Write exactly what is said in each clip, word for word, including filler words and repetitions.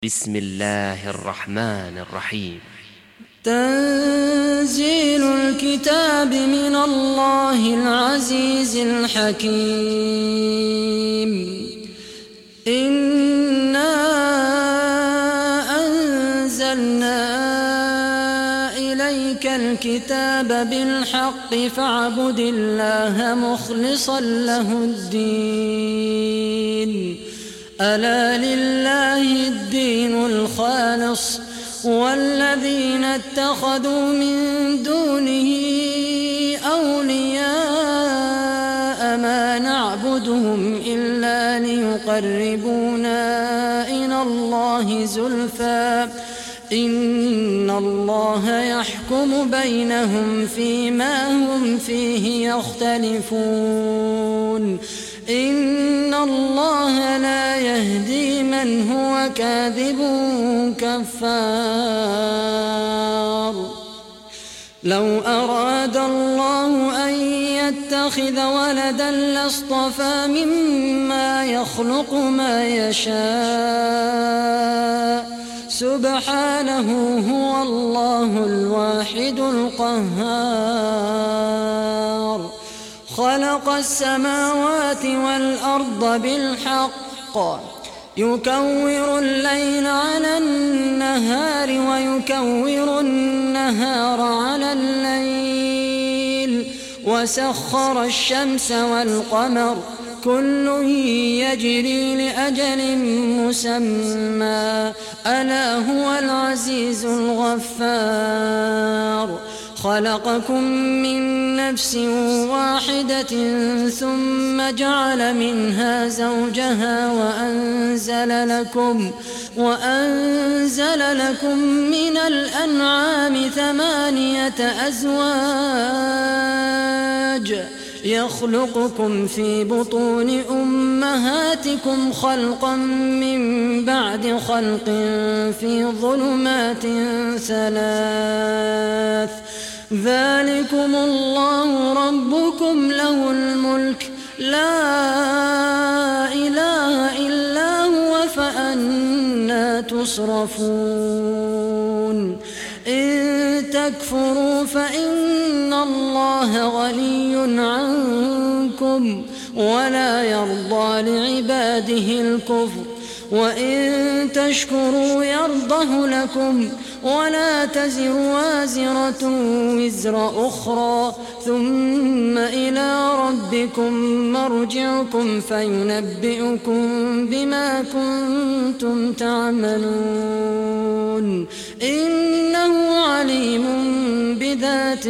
بسم الله الرحمن الرحيم. تنزيل الكتاب من الله العزيز الحكيم. إنا أنزلنا إليك الكتاب بالحق فاعبد الله مخلصا له الدين. ألا لله الدين الخالص والذين اتخذوا من دونه أولياء ما نعبدهم إلا ليقربونا إلى الله زلفى إن الله يحكم بينهم فيما هم فيه يختلفون. إن الله لا يهدي من هو كاذب كفار. لو أراد الله أن يتخذ ولدا لاصطفى مما يخلق ما يشاء سبحانه هو الله الواحد القهار. خلق السماوات والأرض بالحق يكور الليل على النهار ويكور النهار على الليل وسخر الشمس والقمر كل يجري لأجل مسمى ألا هو العزيز الغفار. خلقكم من نفس واحدة ثم جعل منها زوجها وأنزل لكم, وأنزل لكم من الأنعام ثمانية أزواج يخلقكم في بطون أمهاتكم خلقا من بعد خلق في ظلمات ثلاث ذلكم الله ربكم له الملك لا إله إلا هو فأنى تصرفون. إن تكفروا فإن الله غني عنكم ولا يرضى لعباده الكفر وإن تشكروا يرضه لكم ولا تزر وازرة وزر أخرى ثم إلى ربكم مرجعكم فينبئكم بما كنتم تعملون. إنه عليم بذات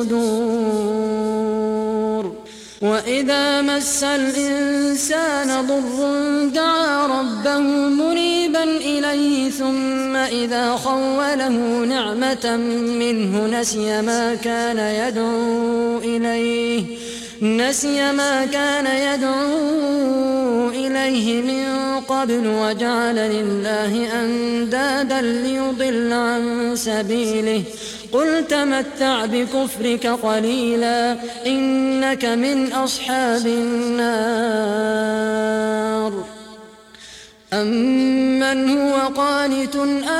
الصدور. وإذا مس الإنسان ضر دعا ربه منيبا إليه ثم إذا خوله نعمة منه نسي ما كان يدعو إليه نسي ما كان يدعو إليه من قبل وجعل لله أندادا ليضل عن سبيله. قل تمتع بكفرك قليلا إنك من أصحاب النار. أمن هو قانت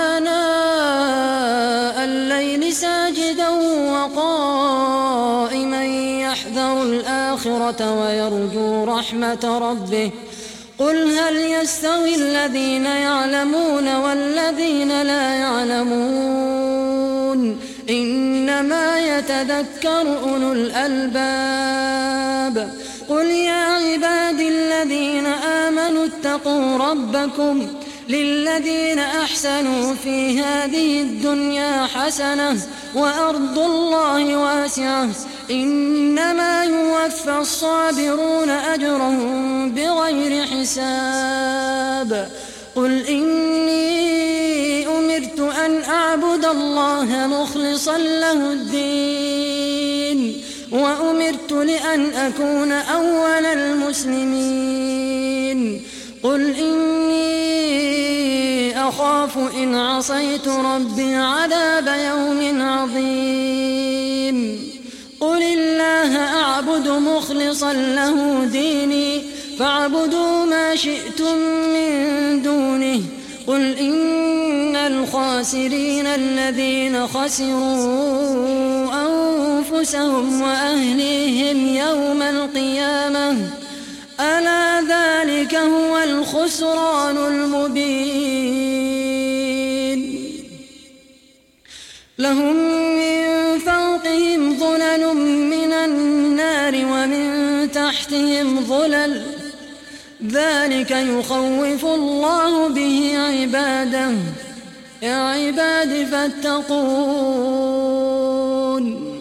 آناء الليل ساجدا وقائما يحذر الآخرة ويرجو رحمة ربه قل هل يستوي الذين يعلمون والذين لا يعلمون إنما يتذكر أولو الألباب. قل يا عبادي الذين آمنوا اتقوا ربكم للذين أحسنوا في هذه الدنيا حسنة وأرض الله واسعة إنما يوفى الصابرون أجرهم بغير حساب. قل إني أمرت أن أعبد الله مخلصا له الدين وأمرت لأن أكون أول المسلمين. قل إني أخاف إن عصيت ربي عذاب يوم عظيم. قل الله أعبد مخلصا له ديني فاعبدوا ما شئتم من دونه قل إن الخاسرين الذين خسروا أنفسهم وأهليهم يوم القيامة ألا ذلك هو الخسران المبين لهم من فوقهم ظلل من النار ومن تحتهم ظلل ذلك يخوف الله به عباده يا عباد فاتقون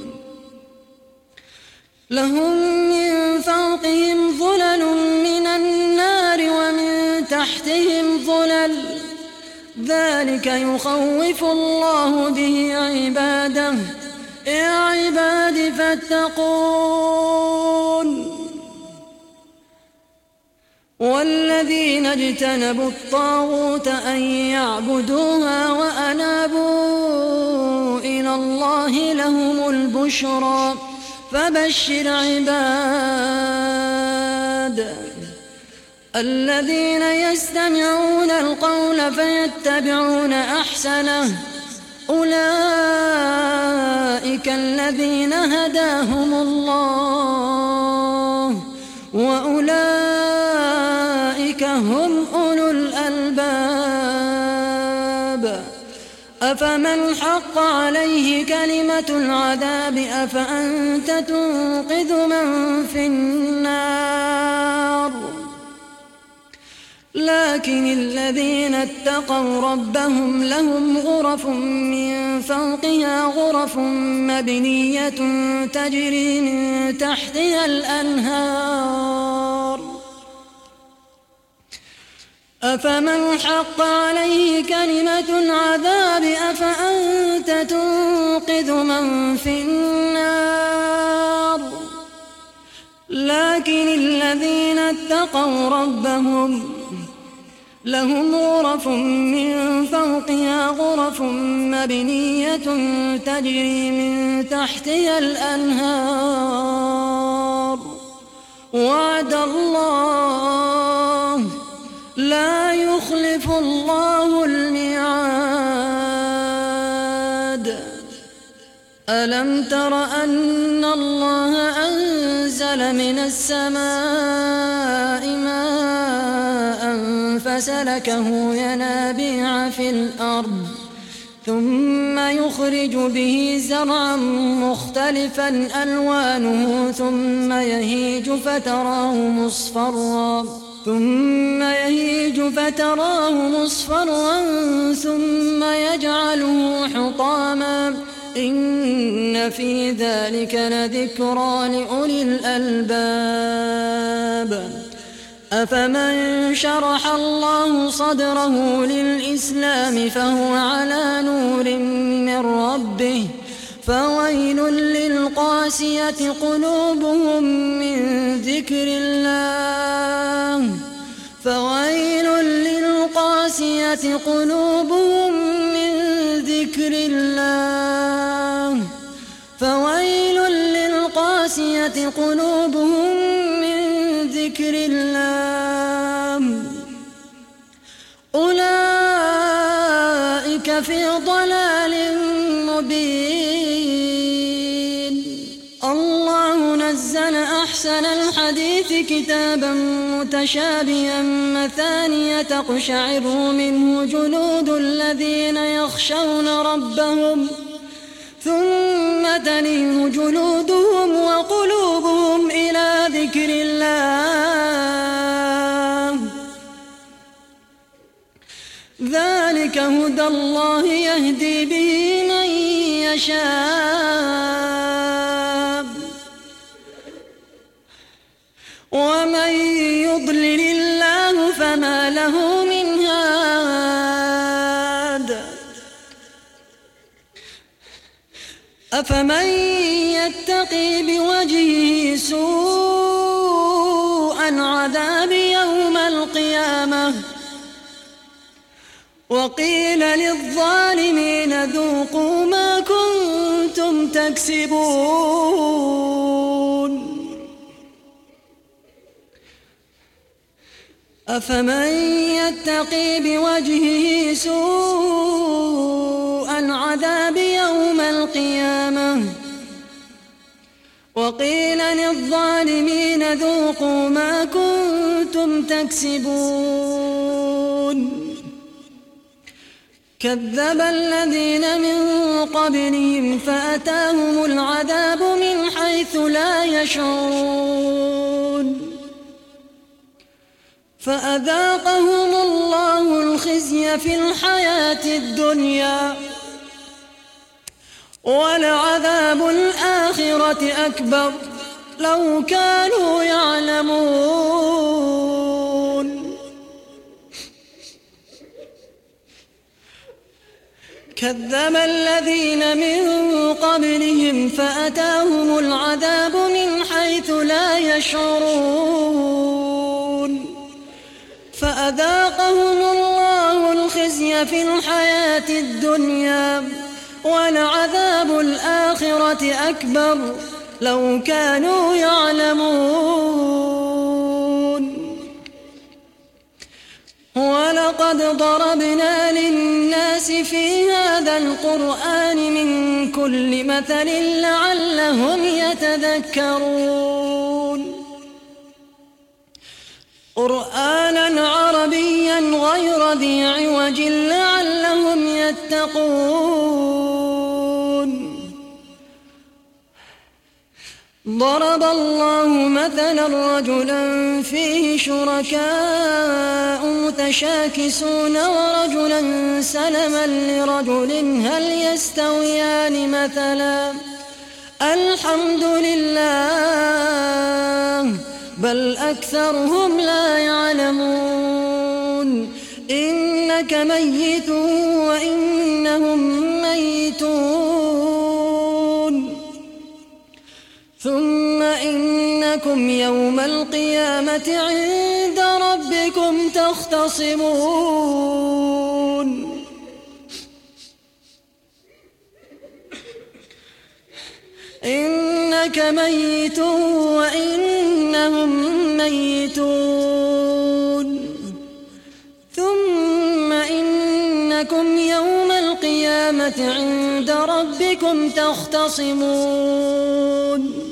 لهم من فوقهم ظلل من النار ومن تحتهم ظلل ذلك يخوف الله به عباده يا عباد فاتقون والذين اجتنبوا الطاغوت أن يعبدوها وأنابوا إلى الله لهم البشرى فبشر عباد الذين يستمعون القول فيتبعون أحسنه أولئك الذين هداهم الله وأولئك هم أولو الألباب أفمن حق عليه كلمة العذاب أفأنت تنقذ من في النار لكن الذين اتقوا ربهم لهم غرف من فوقها غرف مبنية تجري من تحتها الأنهار أفمن حق عليه كلمة العذاب أفأنت تنقذ من في النار لكن الذين اتقوا ربهم لهم غرف من فوقها غرف مبنية تجري من تحتها الأنهار وعد الله لا يخلف الله الميعاد ألم تر أن الله أنزل من السماء ماء فسلكه ينابيع في الأرض ثم يخرج به زرعا مختلفا ألوانه ثم يهيج فتراه مصفرا ثم يهيج فتراه مصفرا ثم يجعله حطاما إن في ذلك لذكرى لأولي الألباب أفمن شرح الله صدره للإسلام فهو على نور من ربه فويل للقاسية قلوبهم من ذكر الله فويل للقاسية قلوبهم من ذكر الله فويل للقاسية قلوبهم من ذكر الله أولئك في ضلال مبين الله نزل أحسن الحديث كتابا متشابها مثانية تقشعر منه جلود الذين يخشون ربهم ثم تلين جلودهم وقلوبهم إلى ذكر الله ذلك هدى الله يهدي به من يشاء ومن يضلل الله فما له من هاد أفمن يتقي بوجهه سوء العذاب يوم القيامة وقيل للظالمين ذوقوا ما كنتم تكسبون أفمن يتقي بوجهه سوء العذاب يوم القيامة وقيل للظالمين ذوقوا ما كنتم تكسبون كذب الذين من قبلهم فأتاهم العذاب من حيث لا يشعرون فأذاقهم الله الخزي في الحياة الدنيا ولعذاب الآخرة أكبر لو كانوا يعلمون كذب الذين من قبلهم فأتاهم العذاب من حيث لا يشعرون فأذاقهم الله الخزي في الحياة الدنيا ولعذاب الآخرة أكبر لو كانوا يعلمون ولقد ضربنا للناس في هذا القرآن من كل مثل لعلهم يتذكرون قرآنا عربيا غير ذي عوج لعلهم يتقون ضرب الله مثلا رجلا فيه شركاء متشاكسون ورجلا سلما لرجل هل يستويان مثلا الحمد لله بل أكثرهم لا يعلمون إنك ميت وإنهم ميتون ثم إنكم يوم القيامة عند ربكم تختصمون إنك ميت وإنهم ميتون ثم إنكم يوم القيامة عند ربكم تختصمون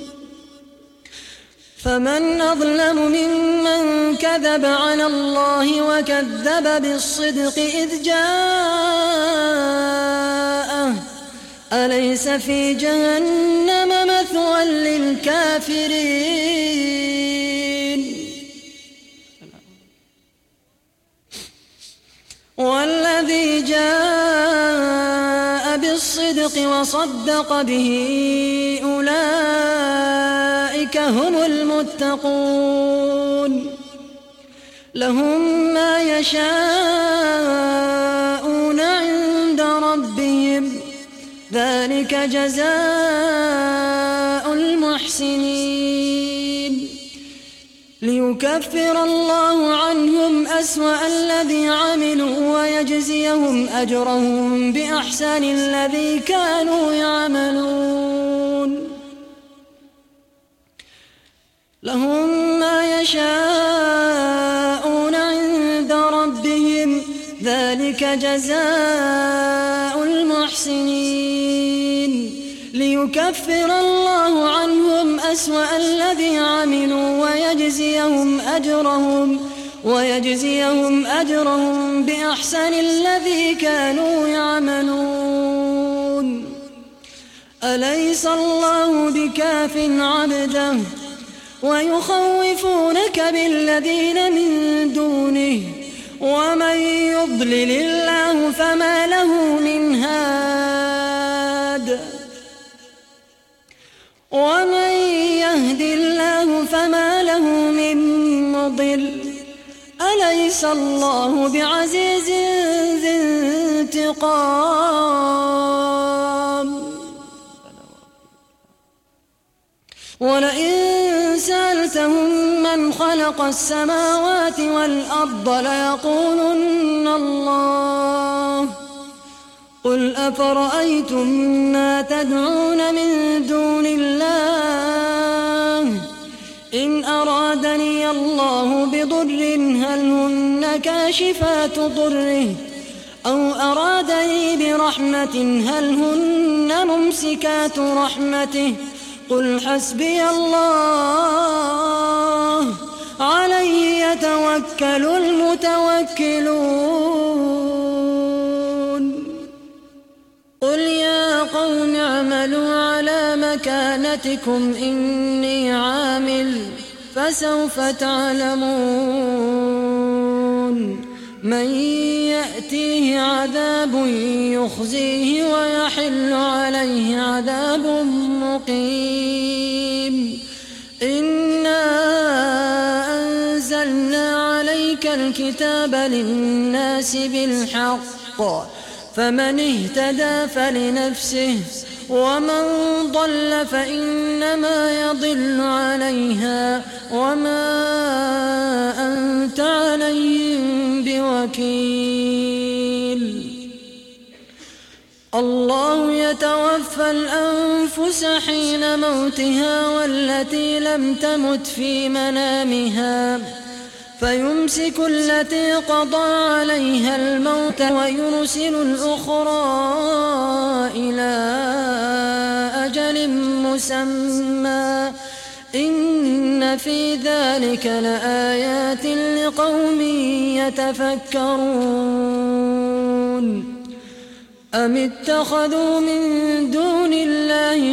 فمن أظلم ممن كذب على الله وكذب بالصدق إذ جاءه أليس في جهنم مثوى للكافرين والذي جاء بالصدق وصدق به أولئك هم المتقون لهم ما يشاءون عند ربهم ذلك جزاء المحسنين ليكفر الله عنهم أسوأ الذي عملوا ويجزيهم أجرهم بأحسن الذي كانوا يعملون لهم ما يشاءون عند ربهم ذلك جزاء المحسنين ليكفر الله عنهم أسوأ الذي عملوا ويجزيهم أجرهم ويجزيهم أجرهم بأحسن الذي كانوا يعملون أليس الله بكاف عبده ويخوفونك بالذين من دونه ومن يضلل الله فما له من هاد ومن يهد الله فما له من مضل أليس الله بعزيز ذي انتقام ولئن سألتهم من خلق السماوات والأرض ليقولن الله قل أفرأيتم ما تدعون من دون الله إن أرادني الله بضر هل هن كاشفات ضره أو أرادني برحمة هل هن ممسكات رحمته قل حسبي الله عليه يتوكل المتوكلون قل يا قوم اعملوا على مكانتكم إني عامل فسوف تعلمون من يأتيه عذاب يخزيه ويحل عليه عذاب مقيم إنا أنزلنا عليك الكتاب للناس بالحق فمن اهتدى فلنفسه ومن ضل فإنما يضل عليها وما أنت عليهم بوكيل الله يتوفى الأنفس حين موتها والتي لم تمت في منامها فيمسك التي قضى عليها الموت ويرسل الأخرى إلى أجل مسمى إن في ذلك لآيات لقوم يتفكرون أم اتخذوا من دون الله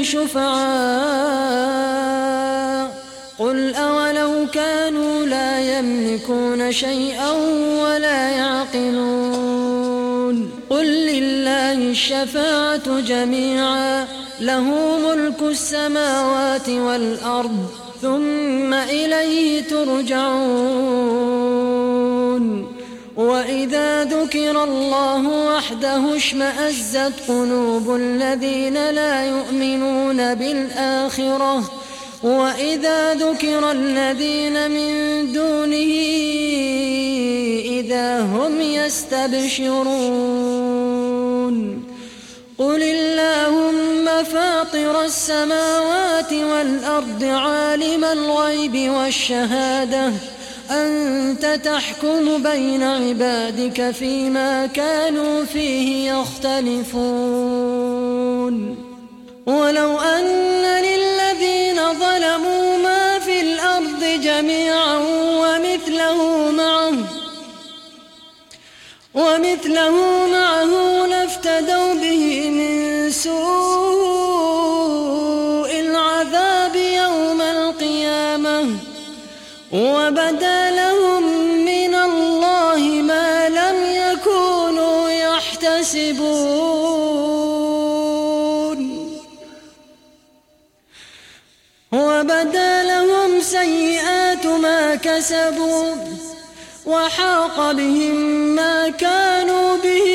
شفعاء قل أولو كانوا لا يملكون شيئا ولا يعقلون قل لله الشفاعة جميعا له ملك السماوات والأرض ثم إليه ترجعون وإذا ذكر الله وحده اشمأزت قلوب الذين لا يؤمنون بالآخرة وإذا ذكر الذين من دونه إذا هم يستبشرون قل اللهم فاطر السماوات والأرض عالم الغيب والشهادة أنت تحكم بين عبادك فيما كانوا فيه يختلفون ولو أن للذين ظلموا ما في الأرض جميعا ومثله معه ومثله معه لافتدوا به من سوء العذاب يوم القيامة وبدا لهم من الله ما لم يكونوا يحتسبون وبدا لهم سيئات ما كسبوا وحاق بهم ما كانوا به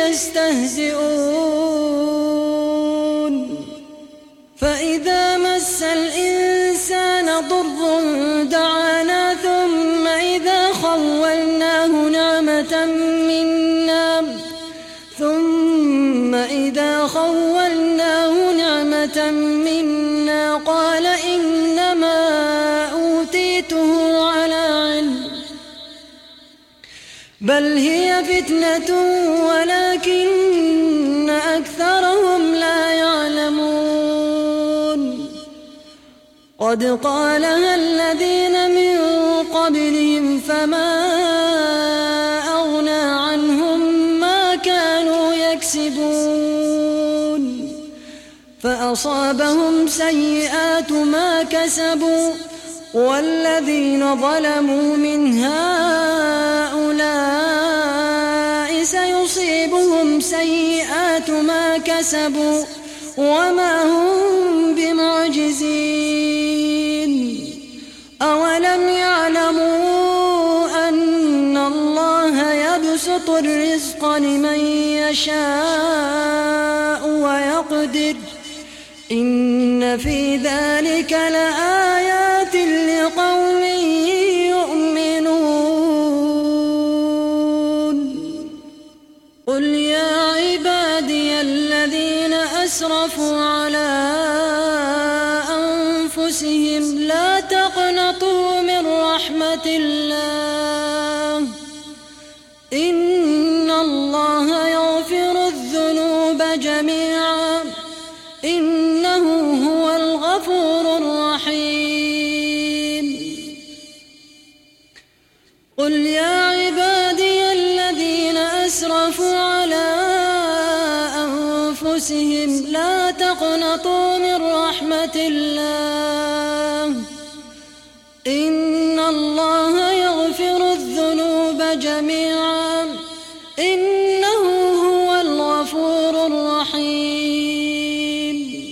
يستهزئون فإذا مس الإنسان ضر دعانا ثم إذا خولناه نعمة منا ثم إذا خولناه نعمة منا قال إنما أوتيته على علم بل هي فتنة ولكن أكثرهم لا يعلمون قد قالها الذين من قبلهم فما أغنى عنهم ما كانوا يكسبون فأصابهم سيئات ما كسبوا والذين ظلموا من هؤلاء سيصيبهم سيئات ما كسبوا وما هم بمعجزين أولم يعلموا أن الله يبسط الرزق لمن يشاء ويقدر إن في ذلك لآيات لقوم يؤمنون قل يا عبادي الذين أسرفوا على أنفسهم لا تقنطوا من رحمة الله جميعا إنه هو الغفور الرحيم. قل يا عبادي الذين أسرفوا على أنفسهم لا تقنطوا من رحمة الله إن الله يغفر الذنوب جميعا إنه هو الغفور الرحيم.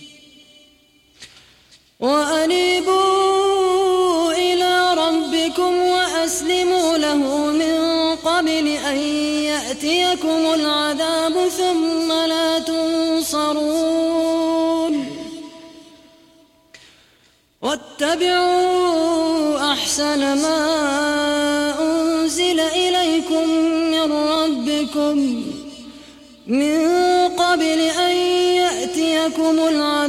وأنيبوا إلى ربكم وأسلموا له من قبل أن يأتيكم العذاب ثم لا تنصرون. واتبعوا أحسن ما أنزل إليكم من ربكم من قبل أن يأتيكم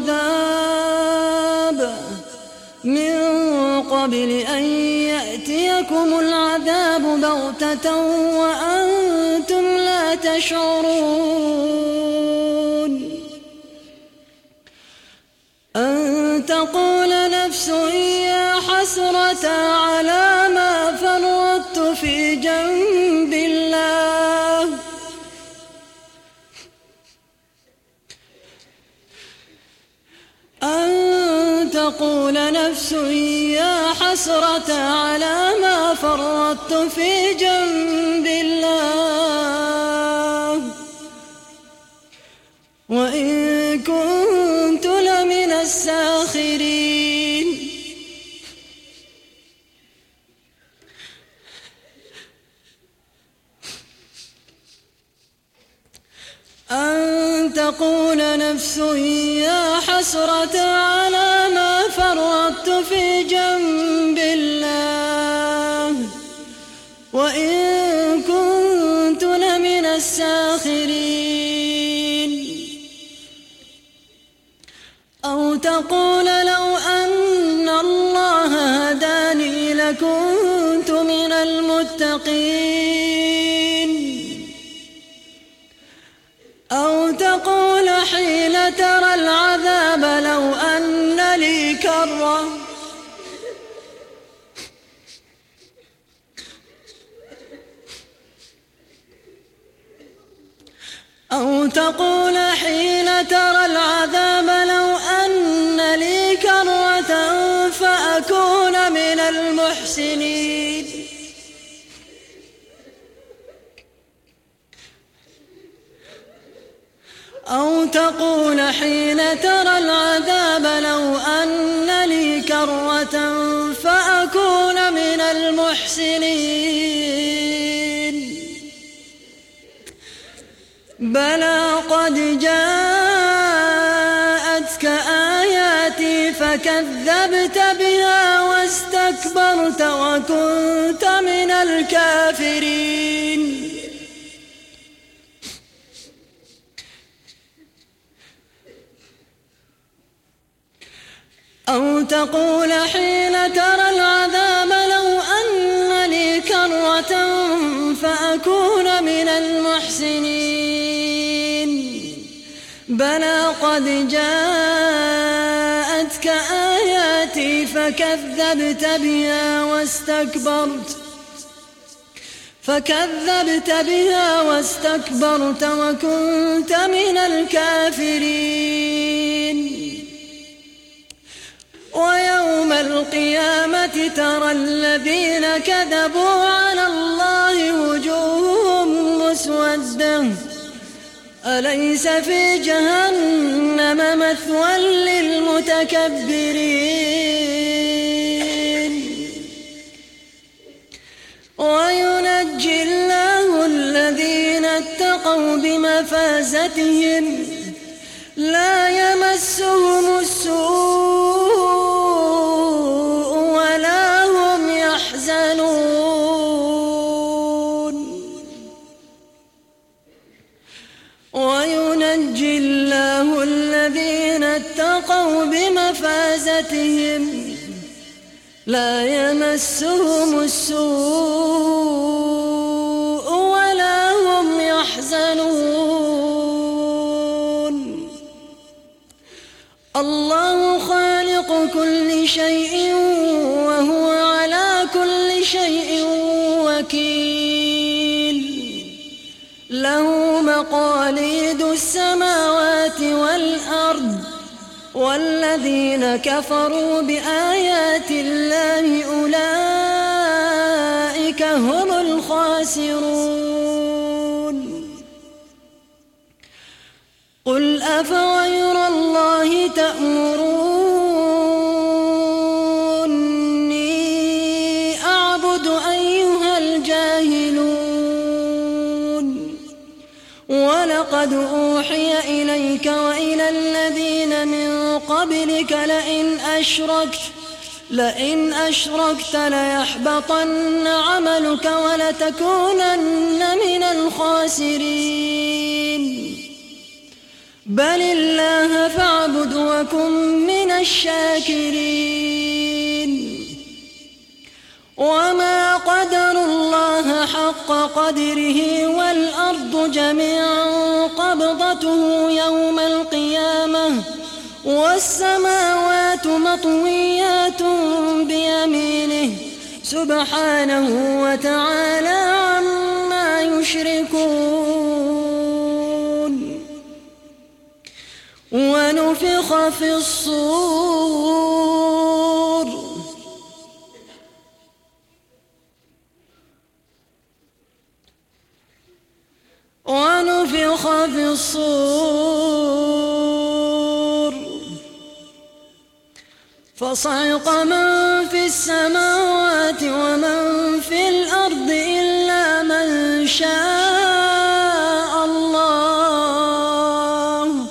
العذاب من قبل أن يأتيكم العذاب بغتة وأنتم لا تشعرون. أن تقول نفس يا حسرة على ما فرطت في جنب الله أن تقول نفس يا حسرة على ما فرطت في جنب الله وإن كنت لمن الساخرين. أن تقول نفس يا حسرة على ما فرطت في جنب الله وإن كنت لمن الساخرين. أو تقول لو أن الله هداني لكنت من المتقين. أو تقول حين ترى العذاب لو أن لي كرة أو تقول حين ترى العذاب لو أن لي كرة فأكون من المحسنين. أو تقول حين ترى العذاب لو أن لي كرة فأكون من المحسنين. بلى قد جاءتك آياتي فكذبت بها واستكبرت وكنت من الكافرين. أو تقول حين ترى العذاب لو أن لي كرة فأكون من المحسنين. بلى قد جاءتك آياتي فكذبت بها واستكبرت فكذبت بها واستكبرت وكنت من الكافرين. ويوم القيامة ترى الذين كذبوا على الله وجوههم مسودة أليس في جهنم مثوى للمتكبرين. وينجي الله الذين اتقوا بمفازتهم لا يمسهم السوء ولا هم يحزنون. وينجي الله الذين اتقوا بمفازتهم لا يمسهم السوء ولا هم يحزنون. الله خالق كل شيء وهو على كل شيء وكيل له مقاليد السماوات والأرض والذين كفروا بآيات الله أولئك هم الخاسرون قل أفغير الله تأمروني أعبد أيها الجاهلون ولقد أوحي إليك وإلى الذين من قبلك لئن أشركت لئن أشركت ليحبطن عملك ولتكونن من الخاسرين بل الله فاعبد وكن من الشاكرين وما قدروا الله حق قدره والأرض جميعا قبضته يوم القيامة والسماوات مطويات بيمينه سبحانه وتعالى عما يشركون ونفخ في الصور ونفخ في الصور فصعق من في السماوات ومن في الأرض إلا من شاء الله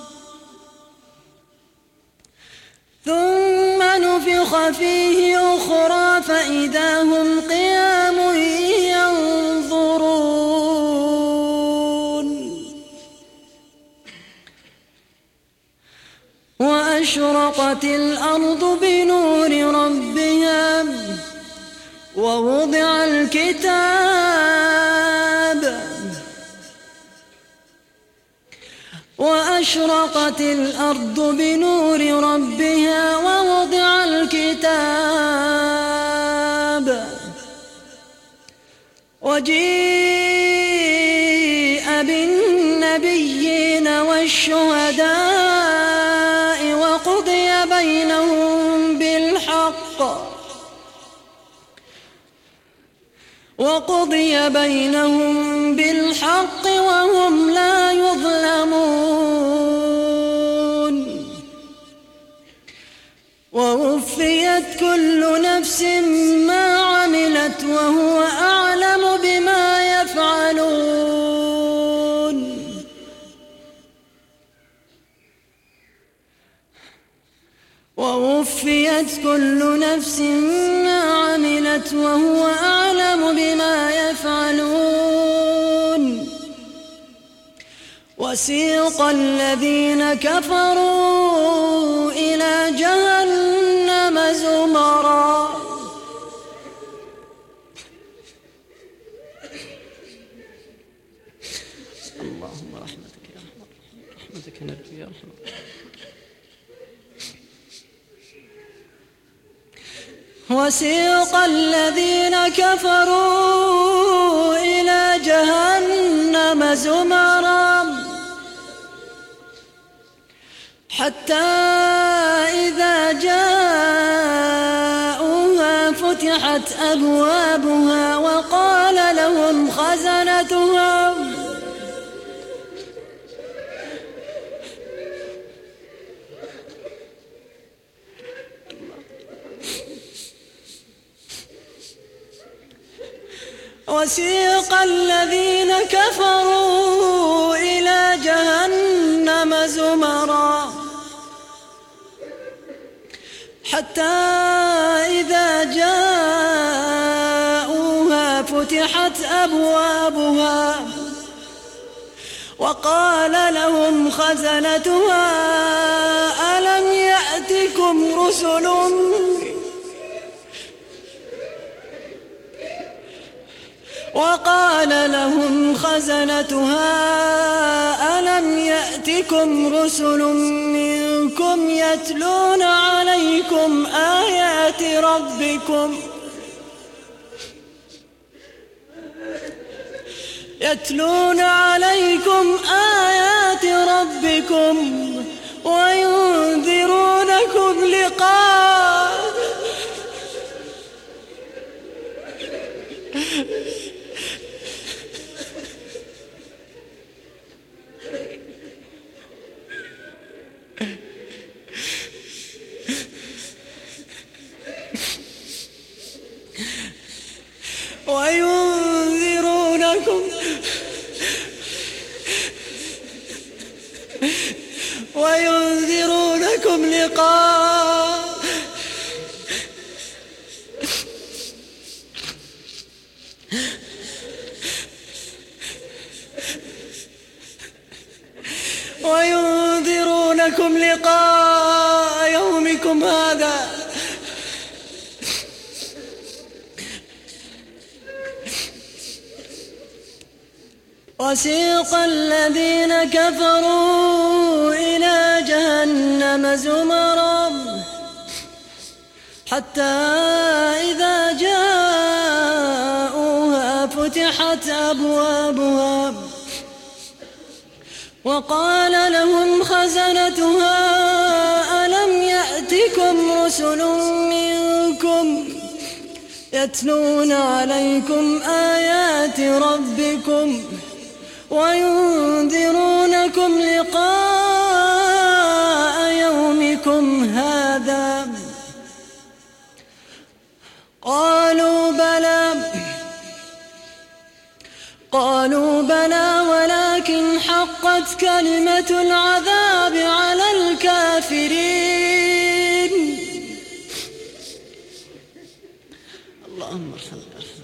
ثم نفخ فيه أخرى فإذا هم قيام وأشرقت الأرض بنور ربها ووضع الكتاب وأشرقت الأرض بنور ربها ووضع الكتاب وجيء بالنبيين والشهداء وقضي بينهم بالحق وقضي بينهم بالحق وهم لا يظلمون ووفيت كل نفس ما عملت وهو أعلم بما يفعلون ووفيت كل نفس ما عملت وهو أعلم بما يفعلون وسيق الذين كفروا إلى جهنم زمرا اللهم رحمتك يا رحمة رحمتك نرجو يا رحمة وسيق الذين كفروا إلى جهنم زمرا حتى إذا جاءوها فتحت أبوابها وقال لهم خزنتها وسيق الذين كفروا إلى جهنم زمرا حتى إذا جاءوها فتحت أبوابها وقال لهم خزنتها ألم يأتكم رسل وقال لهم خزنتها ألم يأتكم رسل منكم منكم يتلون عليكم آيات ربكم يتلون عليكم آيات ربكم وينذرونكم لقاء وينذرونكم وينذرونكم لقاء وينذرونكم لقاء يومكم هذا وسيق الذين كفروا إلى جهنم زمرا حتى إذا جاءوها فتحت أبوابها وقال لهم خزنتها ألم يأتكم رسل منكم يتلون عليكم آيات ربكم وينذرونكم لقاء يومكم هذا قالوا بلى قالوا بلى ولكن حقت كلمة العذاب على الكافرين. اللهم ارحمنا.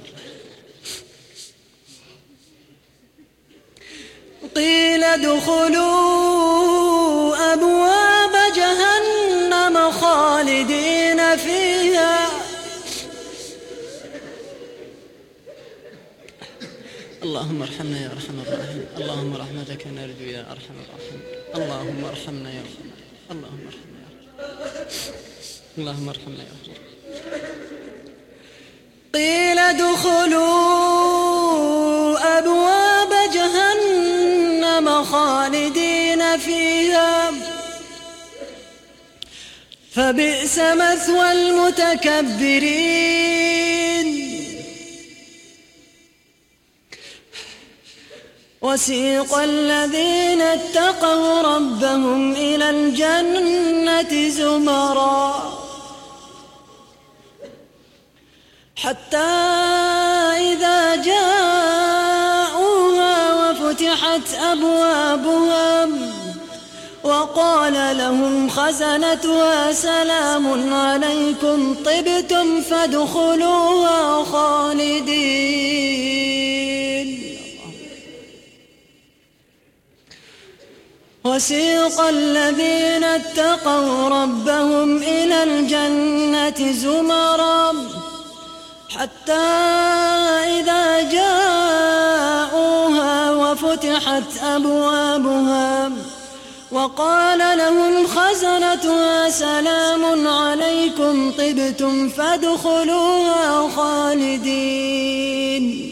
قيل ادخلوا أبواب جهنم خالدين فيها. اللهم ارحمنا يا أرحم الراحمين. اللهم رحمتك نرجو يا أرحم الراحمين. اللهم ارحمنا يا أرحم اللهم ارحمنا يا أرحم اللهم ارحمنا يا أرحم. قيل ادخلوا أبواب جهنم خالدين فيها فبئس مثوى المتكبرين. وسيق الذين اتقوا ربهم إلى الجنة زمرا حتى إذا جاءوها وفتحت أبوابها وقال لهم خزنتها سلام عليكم طبتم فادخلوها خالدين. وسيق الذين اتقوا ربهم إلى الجنة زمرا حتى إذا جاءوها وفتحت أبوابها وقال لهم خزنتها سلام عليكم طبتم فادخلوها خالدين.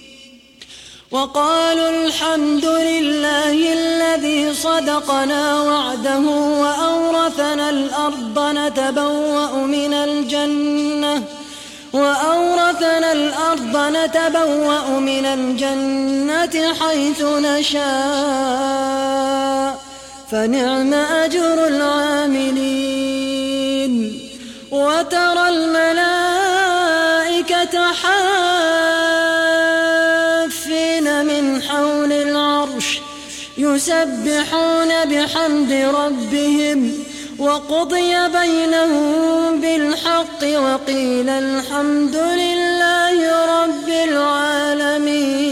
وقالوا الحمد لله الذي صدقنا وعده وأورثنا الأرض نتبوأ من الجنة وأورثنا الأرض نتبوأ من الجنة حيث نشاء فنعم أجر العاملين. وترى الملائكة حافين من حول العرش يسبحون بحمد ربهم وقضي بينهم بالحق وقيل الحمد لله رب العالمين.